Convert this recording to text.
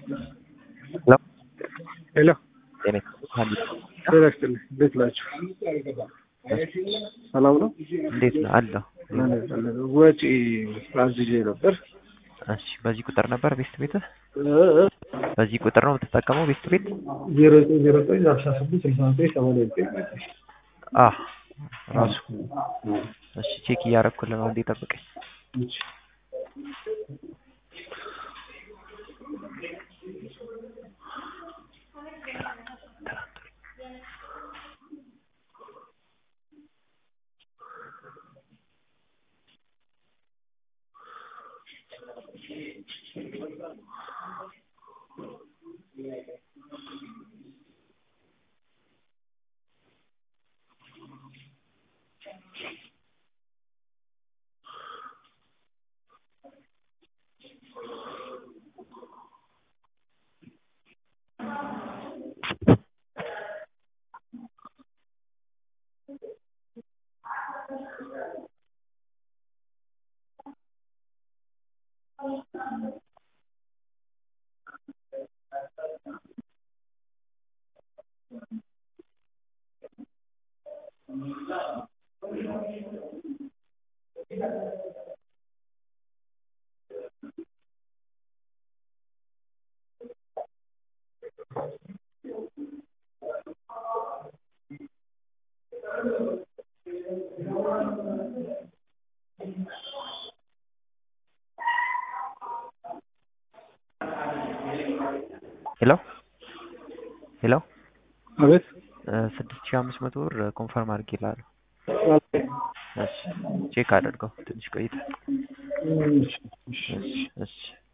ሄሎ ሄሎ ጤና ጤና ይስጥልኝ። እንዴት ናችሁ? ሰላም ነው? እንዴት ነው አለሁ። ወጪ አዝዤ ነበር። እሺ በዚህ ቁጥር ነበር ቤስት ቤት? በዚህ ቁጥር ነው የምትጠቀመው ቤስት ቤት? 0909166989 ራሱ እሺ ቼክ እያደረኩልህ ነው። እንዴ ጠብቀኝ። ሄሎ ሄሎ አቤት 6500 ብር ኮንፈርም አድርጌልሃለሁ። እሺ ቼክ አድርገው ትንሽ ቆይተህ። እሺ